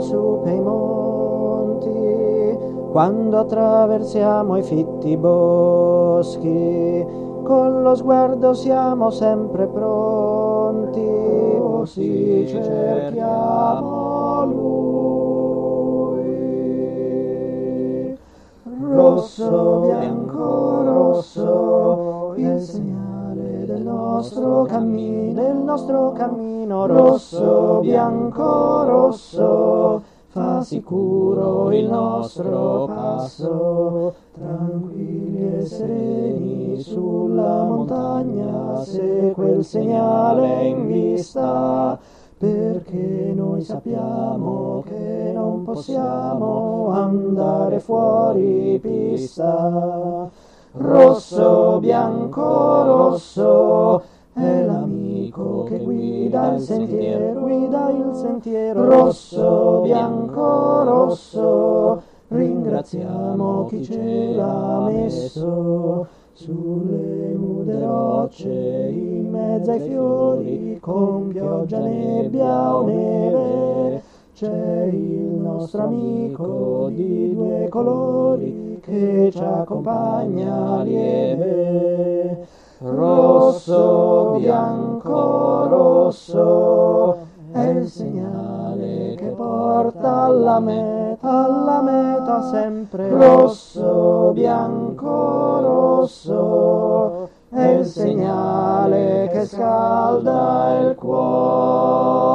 su pei monti, quando attraversiamo i fitti boschi, con lo sguardo siamo sempre pronti, sì, cerchiamo lui. Rosso, bianco, rosso, il segnale del nostro cammino, rosso, bianco, rosso, fa sicuro il nostro passo, tranquilli e sereni sulla montagna, se quel segnale è in vista, perché noi sappiamo che non possiamo andare fuori pista. Rosso, bianco, rosso, è l'amico che guida il sentiero, rosso, bianco, rosso, ringraziamo chi ce l'ha messo sulle nude rocce, in mezzo ai fiori, con pioggia, nebbia o neve. C'è il nostro amico di due colori che ci accompagna lieve. Rosso, bianco, rosso, è il segnale che porta alla meta sempre. Rosso, bianco, rosso, è il segnale che scalda il cuore.